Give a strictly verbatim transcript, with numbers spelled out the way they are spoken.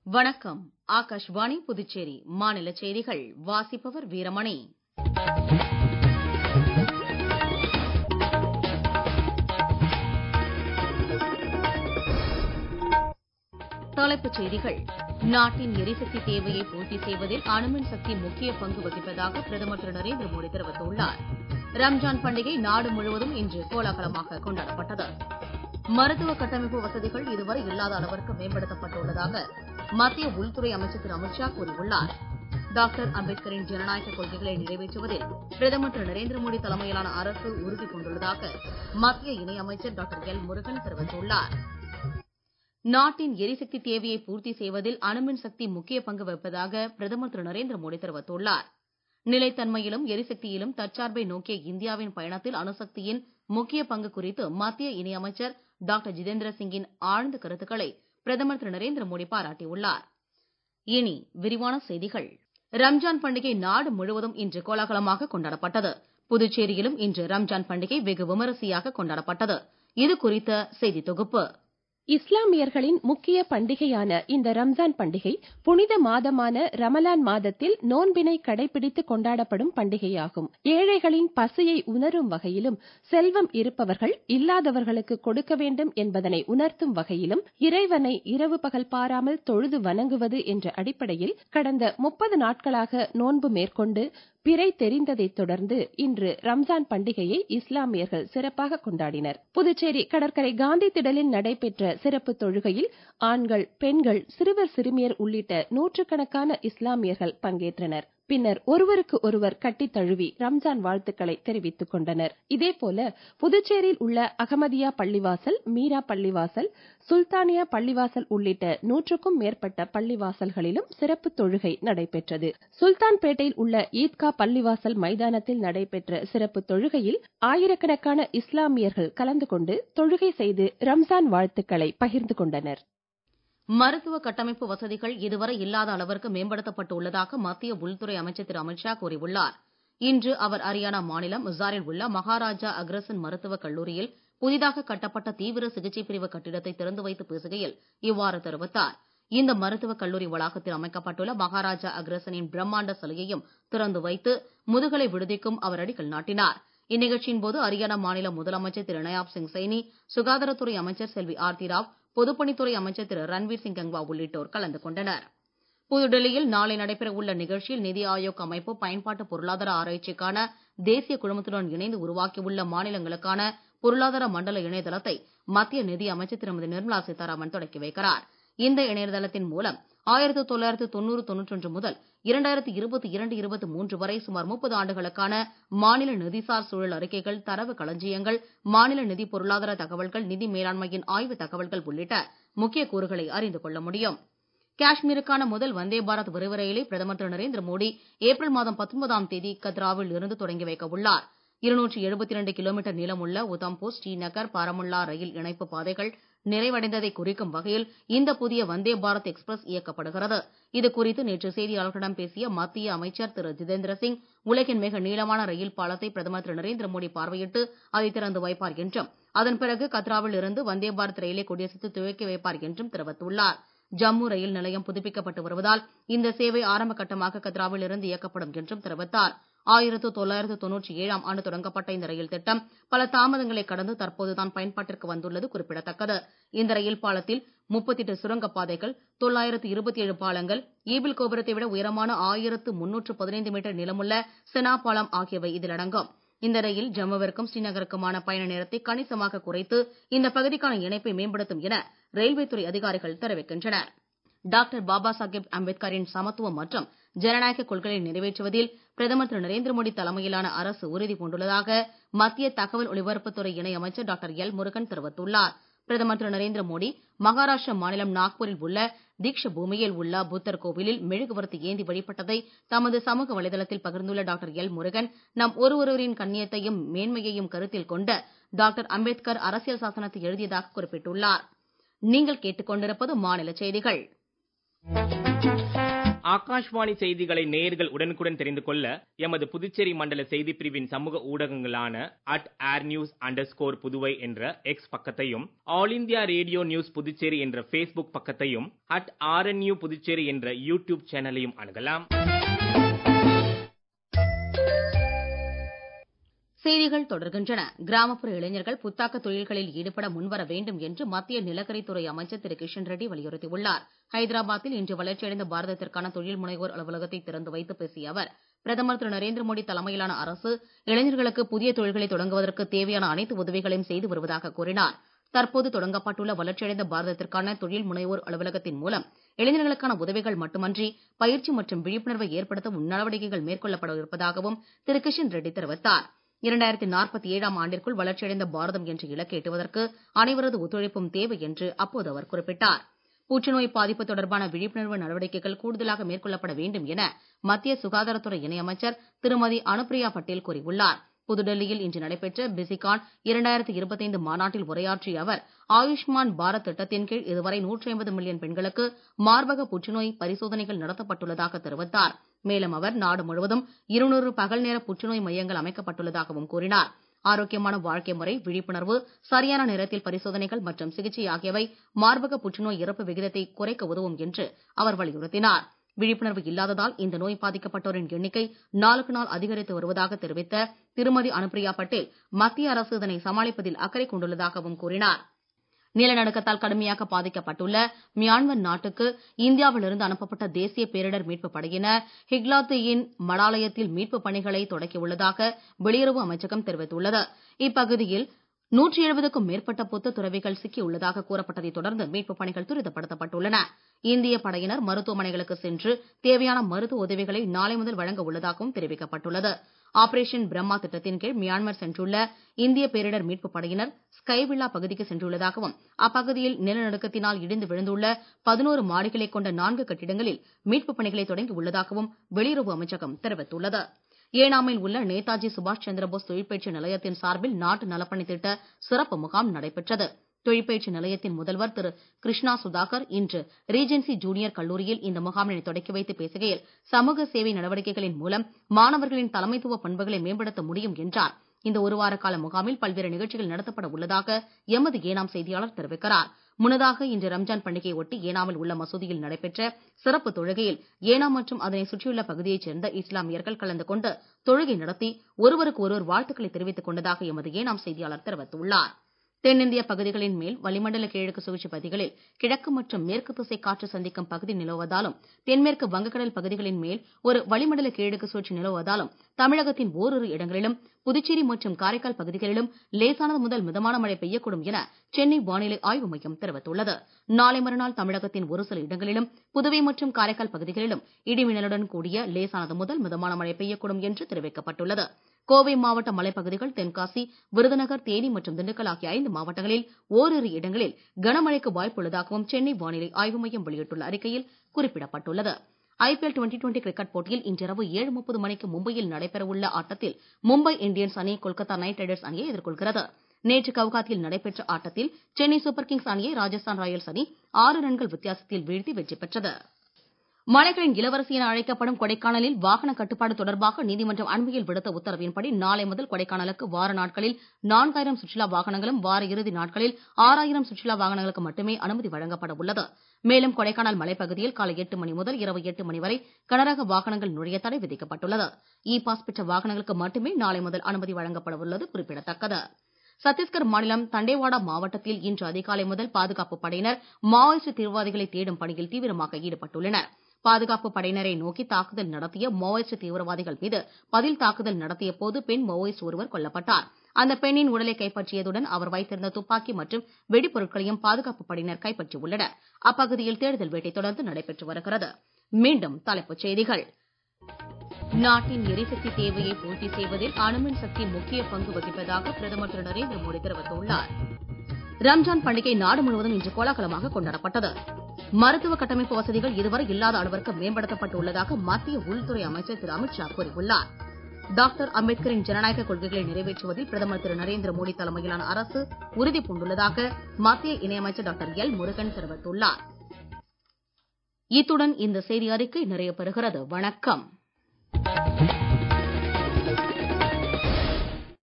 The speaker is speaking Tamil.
வணக்கம். ஆகாஷ்வாணி புதுச்சேரி மாநில செய்திகள் வாசிப்பவர் வீரமணி. தலைப்புச் செய்திகள். நாட்டின் எரிசக்தி தேவையை பூர்த்தி செய்வதில் அணுமின் சக்தி முக்கிய பங்கு வகிப்பதாக பிரதமர் திரு நரேந்திர மோடி தெரிவித்துள்ளார். ரம்ஜான் பண்டிகை நாடு முழுவதும் இன்று கோலாகலமாக கொண்டாடப்பட்டது. மருத்துவ கட்டமைப்பு வசதிகள் இதுவரை இல்லாத அளவிற்கு மேம்படுத்தப்பட்டுள்ளதாக மத்திய உள்துறை அமைச்சர் திரு அமித் ஷா கூறியுள்ளார். டாக்டர் அம்பேத்கரின் ஜனநாயக கொள்கைகளை நிறைவேற்றுவதில் பிரதமர் திரு நரேந்திர மோடி தலைமையிலான அரசு உறுதி பூண்டுள்ளதாக மத்திய இணையமைச்சர் டாக்டர் எல் முருகன் தெரிவித்துள்ளார். நாட்டின் எரிசக்தி தேவையை பூர்த்தி செய்வதில் அணுமின் சக்தி முக்கிய பங்கு வகிப்பதாக பிரதமர் திரு நரேந்திர மோடி தெரிவித்துள்ளார். நிலைத்தன்மையிலும் எரிசக்தியிலும் தற்சார்பை நோக்கிய இந்தியாவின் பயணத்தில் அணுசக்தியின் முக்கிய பங்கு குறித்து மத்திய இணையமைச்சர் டாக்டர் ஜிதேந்திர சிங்கின் ஆழ்ந்த கருத்துக்களை பிரதமர் திரு நரேந்திர மோடி பாராட்டியுள்ளார். இனி விரிவான செய்திகள். ரம்ஜான் பண்டிகை நாடு முழுவதும் இன்று கோலாகலமாக கொண்டாடப்பட்டது. புதுச்சேரியிலும் இன்று ரம்ஜான் பண்டிகை வெகு விமரிசையாக கொண்டாடப்பட்டது. இது குறித்த செய்தி தொகுப்பு. இஸ்லாமியர்களின் முக்கிய பண்டிகையான இந்த ரம்ஜான் பண்டிகை புனித மாதமான ரமலான் மாதத்தில் நோன்பினை கடைபிடித்து கொண்டாடப்படும் பண்டிகையாகும். ஏழைகளின் பசியை உணரும் வகையிலும் செல்வம் இருப்பவர்கள் இல்லாதவர்களுக்கு கொடுக்க வேண்டும் என்பதனை உணர்த்தும் வகையிலும் இறைவனை இரவு பகல் பாராமல் தொழுது வணங்குவது என்ற அடிப்படையில் கடந்த முப்பது நாட்களாக நோன்பு மேற்கொண்டு பிறை தெரிந்ததைத் தொடர்ந்து இன்று ரம்ஜான் பண்டிகையை இஸ்லாமியர்கள் சிறப்பாக கொண்டாடினர். புதுச்சேரி கடற்கரை காந்தி திடலில் நடைபெற்ற சிறப்பு தொழுகையில் ஆண்கள், பெண்கள், சிறுவர், சிறுமியர் உள்ளிட்ட நூற்றுக்கணக்கான இஸ்லாமியர்கள் பங்கேற்றனர். பின்னர் ஒருவருக்கு ஒருவர் கட்டித் தழுவி ரம்ஜான் வாழ்த்துக்களை தெரிவித்துக் கொண்டனர். இதேபோல புதுச்சேரியில் உள்ள அகமதியா பள்ளிவாசல், மீரா பள்ளிவாசல், சுல்தானியா பள்ளிவாசல் உள்ளிட்ட நூற்றுக்கும் மேற்பட்ட பள்ளிவாசல்களிலும் சிறப்பு தொழுகை நடைபெற்றது. சுல்தான்பேட்டையில் உள்ள ஈத்கா பள்ளிவாசல் மைதானத்தில் நடைபெற்ற சிறப்பு தொழுகையில் ஆயிரக்கணக்கான இஸ்லாமியர்கள் கலந்து கொண்டு தொழுகை செய்து ரம்ஜான் வாழ்த்துக்களை பகிர்ந்து கொண்டனர். மருத்துவ கட்டமைப்பு வசதிகள் இதுவரை இல்லாத அளவிற்கு மேம்படுத்தப்பட்டு உள்ளதாக மத்திய உள்துறை அமைச்சர் திரு அமித் ஷா கூறியுள்ளார். இன்று அவர் ஹரியானா மாநிலம் இசாரில் உள்ள மகாராஜா அக்ரசன் மருத்துவக் கல்லூரியில் புதிதாக கட்டப்பட்ட தீவிர சிகிச்சை பிரிவு கட்டிடத்தை திறந்து வைத்து பேசுகையில் இவ்வாறு தெரிவித்தார். இந்த மருத்துவக் கல்லூரி வளாகத்தில் அமைக்கப்பட்டுள்ள மகாராஜா அக்ரசனின் பிரம்மாண்ட சிலையையும் திறந்து வைத்து முதுகலை விடுதிக்கும் அவர் அடிக்கல் நாட்டினார். இந்நிகழ்ச்சியின் போது ஹரியானா மாநில முதலமைச்சர் திரு நயாப் சிங் சைனி, சுகாதாரத்துறை அமைச்சர் செல்வி ஆர்த்தி ராவ், பொதுப்பணித்துறை அமைச்சர் திரு ரன்வீர் சிங் கங்வா உள்ளிட்டோர் கலந்து கொண்டனர். புதுடெல்லியில் நாளை நடைபெற உள்ள நிகழ்ச்சியில் நிதி ஆயோக் அமைப்பு பயன்பாட்டு பொருளாதார ஆராய்ச்சிக்கான தேசிய குழுமத்துடன் இணைந்து உருவாக்கியுள்ள மாநிலங்களுக்கான பொருளாதார மண்டல இணையதளத்தை மத்திய நிதி அமைச்சர் திருமதி நிர்மலா சீதாராமன் தொடக்கி வைக்கிறார். இந்த இணையதளத்தின் மூலம் ஆயிரத்து தொள்ளாயிரத்து தொண்ணூறு தொன்னூற்றொன்று முதல் இரண்டாயிரத்து இருபத்தி இரண்டு இருபத்தி மூன்று வரை சுமார் முப்பது ஆண்டுகளுக்கான மாநில நிதிசார் சூழல் அறிக்கைகள், தரவு களஞ்சியங்கள், மாநில நிதி பொருளாதார தகவல்கள், நிதி மேலாண்மையின் ஆய்வு தகவல்கள் உள்ளிட்ட முக்கிய கூறுகளை அறிந்து கொள்ள முடியும். காஷ்மீருக்கான முதல் வந்தே பாரத் விரைவு ரயிலை பிரதமர் திரு நரேந்திர மோடி ஏப்ரல் மாதம் பத்தொன்பதாம் தேதி கத்ராவில் இருந்து தொடங்கி வைக்க உள்ளார். இருநூற்று எழுபத்தி இரண்டு கிலோமீட்டர் நீளமுள்ள உதம்பூர், ஸ்ரீநகர், பாரமுல்லா ரயில் இணைப்பு பாதைகள் நிறைவடைந்ததை குறிக்கும் வகையில் இந்த புதிய வந்தே பாரத் எக்ஸ்பிரஸ் இயக்கப்படுகிறது. இது குறித்து நேற்று செய்தியாளர்களிடம் பேசிய மத்திய அமைச்சர் திரு ஜிதேந்திர சிங், உலகின் மிக நீளமான ரயில் பாலத்தை பிரதமர் திரு நரேந்திர மோடி பார்வையிட்டு அதை திறந்து வைப்பார் என்றும், அதன் பிறகு கத்ராவில் இருந்து வந்தே பாரத் ரயிலை கொடியசைத்து துவக்கி வைப்பார் என்றும் தெரிவித்துள்ளார். ஜம்மு ரயில் நிலையம் புதுப்பிக்கப்பட்டு வருவதால் இந்த சேவை ஆரம்ப கட்டமாக கத்ராவில் இருந்து இயக்கப்படும் என்றும் தெரிவித்தார். ஆயிரத்து தொள்ளாயிரத்து தொன்னூற்றி ஏழாம் ஆண்டு தொடங்கப்பட்ட இந்த ரயில் திட்டம் பல தாமதங்களை கடந்து தற்போதுதான் பயன்பாட்டிற்கு வந்துள்ளது குறிப்பிடத்தக்கது. இந்த ரயில் பாலத்தில் முப்பத்தி எட்டு சுரங்கப் பாதைகள், தொள்ளாயிரத்து இருபத்தி ஏழு பாலங்கள், ஈபிள் கோபுரத்தை விட உயரமான ஆயிரத்து முன்னூற்று பதினைந்து மீட்டர் நீளமுள்ள செனா பாலம் ஆகியவை இதில் அடங்கும். இந்த ரயில் ஜம்முவிற்கும் ஸ்ரீநகருக்குமான பயண நேரத்தை கணிசமாக குறைத்து இந்த பகுதிக்கான இணைப்பை மேம்படுத்தும் என ரயில்வே துறை அதிகாரிகள் தெரிவிக்கின்றனர். டாக்டர் பாபா சாஹேப் அம்பேத்கரின் சமத்துவம் மற்றும் ஜனநாயக கொள்கைகளை நிறைவேற்றுவதில் பிரதமர் திரு நரேந்திர மோடி தலைமையிலான அரசு உறுதி பூண்டுள்ளதாக மத்திய தகவல் ஒலிபரப்புத்துறை இணை அமைச்சர் டாக்டர் எல் முருகன் தெரிவித்துள்ளார். பிரதமர் திரு நரேந்திர மோடி மகாராஷ்டிரா மாநிலம் நாக்பூரில் உள்ள தீக்ஷ பூமியில் உள்ள புத்தர் கோவிலில் மெழுகுவர்த்தி ஏந்தி வழிபட்டதை தமது சமூக வலைதளத்தில் பகிர்ந்துள்ள டாக்டர் எல் முருகன், நம் ஒருவரின் கண்ணியத்தையும் மேன்மையையும் கருத்தில் கொண்ட டாக்டர் அம்பேத்கர் அரசியல் சாசனத்தை எழுதியதாக குறிப்பிட்டுள்ளார். நீங்கள் கேட்டுக்கொண்டிருப்பது மாநில செய்திகள். ஆகாஷ்வாணி செய்திகளை நேயர்கள் உடனுக்குடன் தெரிந்து கொள்ள எமது புதுச்சேரி மண்டல செய்தி பிரிவின் சமூக ஊடகங்களான at air news underscore Puduvai என்ற எக்ஸ் பக்கத்தையும், All India Radio news Puducherry என்ற பேஸ்புக் பக்கத்தையும், அட் ஆர்என்யூ புதுச்சேரி என்ற யூடியூப் சேனலையும் அணுகலாம். செய்திகள் தொடர்கின்றன. கிராமப்புற இளைஞர்கள் புத்தாக்க தொழில்களில் ஈடுபட முன்வர வேண்டும் என்று மத்திய நிலக்கரித்துறை அமைச்சர் திரு கிஷன் ரெட்டி வலியுறுத்தியுள்ளார். ஹைதராபாத்தில் இன்று வளர்ச்சியடைந்த பாரதத்திற்கான தொழில் முனைவோர் அலுவலகத்தை திறந்து வைத்து பேசிய அவர், பிரதமர் திரு நரேந்திர மோடி தலைமையிலான அரசு இளைஞர்களுக்கு புதிய தொழில்களை தொடங்குவதற்கு தேவையான அனைத்து உதவிகளையும் செய்து வருவதாக கூறினார். தற்போது தொடங்கப்பட்டுள்ள வளர்ச்சியடைந்த பாரதத்திற்கான தொழில் முனைவோர் அலுவலகத்தின் மூலம் இளைஞர்களுக்கான உதவிகள் மட்டுமன்றி பயிற்சி மற்றும் விழிப்புணர்வை ஏற்படுத்தவும் நடவடிக்கைகள் மேற்கொள்ளப்பட இருப்பதாகவும் திரு கிஷன் ரெட்டி தெரிவித்தார். இரண்டாயிரத்தி நாற்பத்தி ஏழாம் ஆண்டிற்குள் வளர்ச்சியடைந்த பாரதம் என்ற இலக்கை எட்டுவதற்கு அனைவரது ஒத்துழைப்பும் தேவை என்று அப்போது அவர் குறிப்பிட்டார். புற்றுநோய் பாதிப்பு தொடர்பான விழிப்புணர்வு நடவடிக்கைகள் கூடுதலாக மேற்கொள்ளப்பட வேண்டும் என மத்திய சுகாதாரத்துறை இணையமைச்சர் திருமதி அனுப்பிரியா பட்டேல் கூறியுள்ளார். புதுடெல்லியில் இன்று நடைபெற்ற பிசிகான் இரண்டாயிரத்தி இருபத்தைந்து மாநாட்டில் உரையாற்றிய அவர், ஆயுஷ்மான் பாரத் திட்டத்தின் கீழ் இதுவரை நூற்றி ஐம்பது மில்லியன் பெண்களுக்கு மார்பக புற்றுநோய் பரிசோதனைகள் நடத்தப்பட்டுள்ளதாக தெரிவித்தார். மேலும் அவர், நாடு முழுவதும் இருநூறு பகல் நேர புற்றுநோய் மையங்கள் அமைக்கப்பட்டுள்ளதாகவும் கூறினார். ஆரோக்கியமான வாழ்க்கை முறை, விழிப்புணர்வு, சரியான நேரத்தில் பரிசோதனைகள் மற்றும் சிகிச்சை ஆகியவை மார்பக புற்றுநோய் இறப்பு விகிதத்தை குறைக்க உதவும் என்று அவர் வலியுறுத்தினார். விழிப்புணர்வு இல்லாததால் இந்த நோய் பாதிக்கப்பட்டோரின் எண்ணிக்கை நாளுக்கு நாள் அதிகரித்து வருவதாக தெரிவித்த திருமதி அனுப்பிரியா பட்டேல், மத்திய அரசு இதனை சமாளிப்பதில் அக்கறை கொண்டுள்ளதாகவும் கூறினார். நிலநடுக்கத்தால் கடுமையாக பாதிக்கப்பட்டுள்ள மியான்மர் நாட்டுக்கு இந்தியாவிலிருந்து அனுப்பப்பட்ட தேசிய பேரிடர் மீட்பு படையினர் ஹிக்லாத்தியின் மடாலயத்தில் மீட்பு பணிகளை தொடக்கியுள்ளதாக வெளியுறவு அமைச்சகம் தெரிவித்துள்ளது. இப்பகுதியில் நூற்றி எழுபதுக்கும் மேற்பட்ட புத்த துறவிகள் சிக்கியுள்ளதாக கூறப்பட்டதை தொடர்ந்து மீட்பு பணிகள் துரிதப்படுத்தப்பட்டுள்ளன. இந்திய படையினர் மருத்துவமனைகளுக்கு சென்று தேவையான மருத்துவ உதவிகளை நாளை முதல் வழங்க உள்ளதாகவும் தெரிவிக்கப்பட்டுள்ளது. ஆபரேஷன் பிரம்மா திட்டத்தின் கீழ் மியான்மர் சென்றுள்ள இந்திய பேரிடர் மீட்பு படையினர் ஸ்கைவில்லா பகுதிக்கு சென்றுள்ளதாகவும், அப்பகுதியில் நிலநடுக்கத்தினால் இடிந்து விழுந்துள்ள பதினோரு மாடிகளை கொண்ட நான்கு கட்டிடங்களில் மீட்பு பணிகளை தொடங்கி உள்ளதாகவும் வெளியுறவு அமைச்சகம் தெரிவித்துள்ளது. ஏனாமில் உள்ள நேதாஜி சுபாஷ் சந்திரபோஸ் தொழிற்பயிற்சி நிலையத்தின் சார்பில் நாட்டு நலப்பணி திட்ட சிறப்பு முகாம் நடைபெற்றது. தொழிற்பயிற்சி நிலையத்தின் முதல்வர் திரு கிருஷ்ணா சுதாகர் இன்று ரீஜென்சி ஜூனியர் கல்லூரியில் இந்த முகாமினை தொடக்கி வைத்து பேசுகையில், சமூக சேவை நடவடிக்கைகளின் மூலம் மாணவர்களின் தலைமைத்துவ பண்புகளை மேம்படுத்த முடியும் என்றார். இந்த ஒருவார கால முகாமில் பல்வேறு நிகழ்ச்சிகள் நடத்தப்பட உள்ளதாக எமது ஏனாம் செய்தியாளர் தெரிவிக்கிறார். முன்னதாக இன்று ரம்ஜான் பண்டிகையை ஒட்டி ஏனாமில் உள்ள மசூதியில் நடைபெற்ற சிறப்பு தொழுகையில் ஏனாம் மற்றும் அதனை சுற்றியுள்ள பகுதியைச் சேர்ந்த இஸ்லாமியர்கள் கலந்து கொண்டு தொழுகை நடத்தி ஒருவருக்கு ஒருவர் வாழ்த்துக்களை தெரிவித்துக் கொண்டதாக எமது ஏனாம் செய்தியாளர் தெரிவித்துள்ளார். தென்னிந்திய பகுதிகளின் மேல் வளிமண்டல கீழக்கு சுழற்சி பகுதிகளில் கிழக்கு மற்றும் மேற்கு திசை காற்று சந்திக்கும் பகுதி நிலவுவதாலும், தென்மேற்கு வங்கக்கடல் பகுதிகளின் மேல் ஒரு வளிமண்டல கீழக்கு சுழற்சி நிலவுவதாலும் தமிழகத்தின் ஓரிரு இடங்களிலும், புதுச்சேரி மற்றும் காரைக்கால் பகுதிகளிலும் லேசானது முதல் மிதமான மழை பெய்யக்கூடும் என சென்னை வானிலை ஆய்வு மையம் தெரிவித்துள்ளது. நாளை மறுநாள் தமிழகத்தின் ஒரு சில இடங்களிலும், புதுவை மற்றும் காரைக்கால் பகுதிகளிலும் இடிமின்னலுடன் கூடிய லேசானது முதல் மிதமான மழை பெய்யக்கூடும் என்று தெரிவிக்கப்பட்டுள்ளது. கோவை மாவட்ட மலைப்பகுதிகள், தென்காசி, விருதுநகர், தேனி மற்றும் திண்டுக்கல் ஆகிய ஐந்து மாவட்டங்களில் ஓரிரு இடங்களில் கனமழைக்கு வாய்ப்புள்ளதாகவும் சென்னை வானிலை ஆய்வு மையம் வெளியிட்டுள்ள அறிக்கையில் குறிப்பிடப்பட்டுள்ளது. ஐபிஎல் டுவெண்டி டுவெண்டி கிரிக்கெட் போட்டியில் இன்றிரவு ஏழு முப்பது மணிக்கு மும்பையில் நடைபெறவுள்ள ஆட்டத்தில் மும்பை இந்தியன்ஸ் அணி கொல்கத்தா நைட் ரைடர்ஸ் அணியை எதிர்கொள்கிறது. நேற்று கவுகாத்தியில் நடைபெற்ற ஆட்டத்தில் சென்னை சூப்பர் கிங்ஸ் அணியை ராஜஸ்தான் ராயல்ஸ் அணி ஆறு ரன்கள் வித்தியாசத்தில் வீழ்த்தி வெற்றி பெற்றது. மலைகளின் இளவரசி என அழைக்கப்படும் கொடைக்கானலில் வாகன கட்டுப்பாடு தொடர்பாக நீதிமன்றம் அண்மையில் விடுத்த உத்தரவின்படி நாளை முதல் கொடைக்கானலுக்கு வார நாட்களில் நான்காயிரம் சுற்றுலா வாகனங்களும், வார இறுதி நாட்களில் ஆறாயிரம் சுற்றுலா வாகனங்களுக்கு மட்டுமே அனுமதி வழங்கப்பட உள்ளது. மேலும் கொடைக்கானல் மலைப்பகுதியில் காலை எட்டு மணி முதல் இரவு எட்டு மணி வரை கனரக வாகனங்கள் நுழைய தடை விதிக்கப்பட்டுள்ளது. இ பாஸ் பெற்ற வாகனங்களுக்கு மட்டுமே நாளை முதல் அனுமதி வழங்கப்பட உள்ளது குறிப்பிடத்தக்கது. சத்தீஸ்கர் மாநிலம் தண்டேவாடா மாவட்டத்தில் இன்று அதிகாலை முதல் பாதுகாப்பு படையினர் மாவோயிஸ்ட் தீவிரவாதிகளை தேடும் பணியில் தீவிரமாக ஈடுபட்டுள்ளனர். பாதுகாப்பு படையினரை நோக்கி தாக்குதல் நடத்திய மாவோயிஸ்ட் தீவிரவாதிகள் மீது பதில் தாக்குதல் நடத்திய போது பெண் மாவோயிஸ்ட் ஒருவர் கொல்லப்பட்டார். அந்த பெண்ணின் உடலை கைப்பற்றியதுடன் அவர் வைத்திருந்த துப்பாக்கி மற்றும் வெடிப்பொருட்களையும் பாதுகாப்பு படையினர் கைப்பற்றியுள்ளனர். அப்பகுதியில் தேடுதல் வேட்டை தொடர்ந்து நடைபெற்று வருகிறது. மீண்டும் தலைப்புச் செய்திகள். நாட்டின் எரிசக்தி தேவையை பூர்த்தி செய்வதில் அணுமின் சக்தி முக்கிய பங்கு வகிப்பதாக பிரதமர் திரு நரேந்திர மோடி தெரிவித்துள்ளார். ரம்ஜான் பண்டிகை நாடு முழுவதும் இன்று கோலாகலமாக கொண்டாடப்பட்டது. மருத்துவ கட்டமைப்பு வசதிகள் இதுவரை இல்லாத அளவிற்கு மேம்படுத்தப்பட்டுள்ளதாக மத்திய உள்துறை அமைச்சர் திரு அமித்ஷா கூறியுள்ளார். டாக்டர் அம்பேத்கரின் ஜனநாயக கொள்கைகளை நிறைவேற்றுவதில் பிரதமர் திரு நரேந்திர மோடி தலைமையிலான அரசு உறுதி பூண்டுள்ளதாக மத்திய இணையமைச்சர் டாக்டர் எல் முருகன் தெரிவித்துள்ளார். இத்துடன் இந்த செய்தி அறிக்கை நிறைவு பெறுகிறது. வணக்கம்.